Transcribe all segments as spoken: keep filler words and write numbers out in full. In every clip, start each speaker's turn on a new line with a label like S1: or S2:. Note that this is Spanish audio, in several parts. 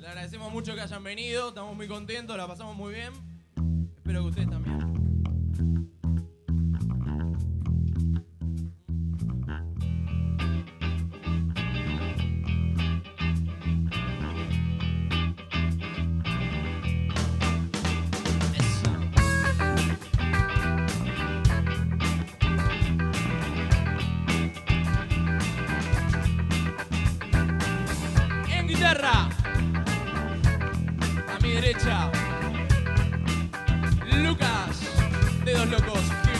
S1: Les agradecemos mucho que hayan venido, estamos muy contentos, la pasamos muy bien. Espero que ustedes también. Guitarra, a mi derecha, Lucas, Dedos Locos,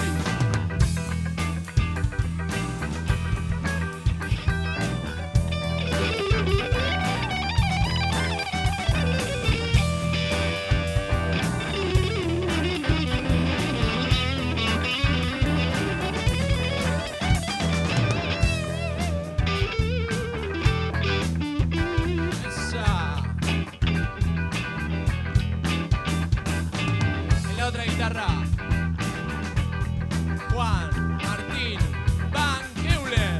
S1: otra guitarra, Juan Martín Van Keulen.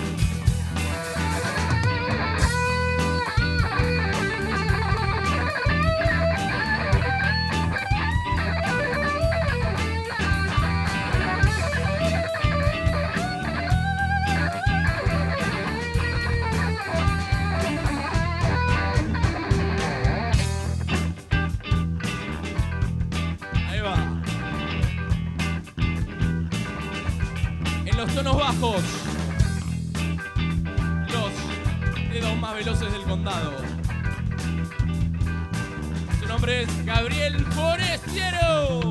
S1: Los tonos bajos, los dedos más veloces del condado. Su nombre es Gabriel Forestiero.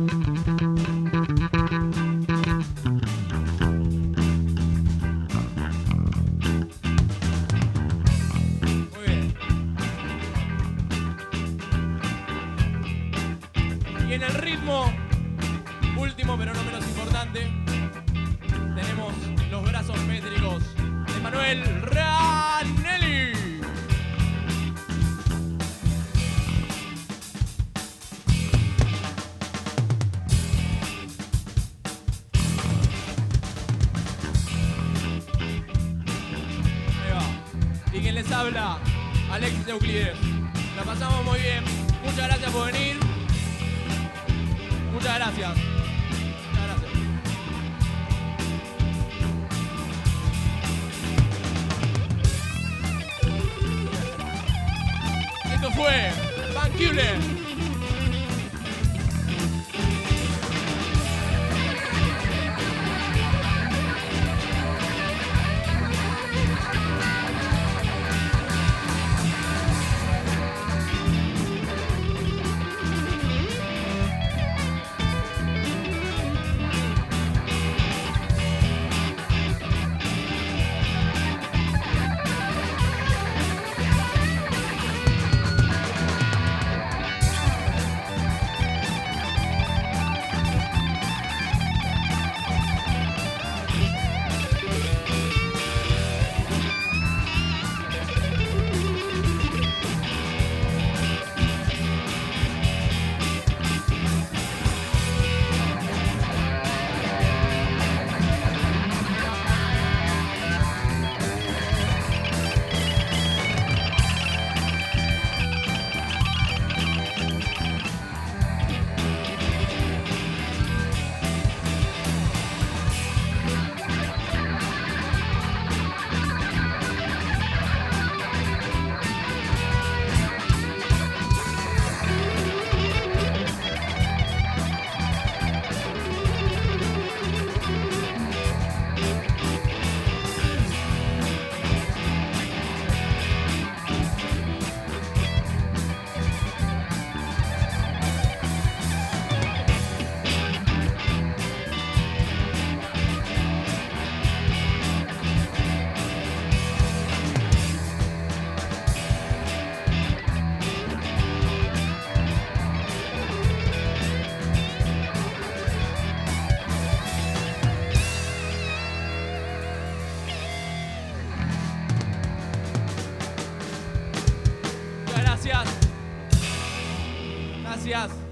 S1: Muy bien. Y en el ritmo, último pero no menos importante, tenemos los brazos métricos de Manuel Ranelli. Ahí va. Y quien les habla, Alexis Euclides. La pasamos muy bien. Muchas gracias por venir. Muchas gracias. Esto fue Van Keulen. Gracias. Gracias.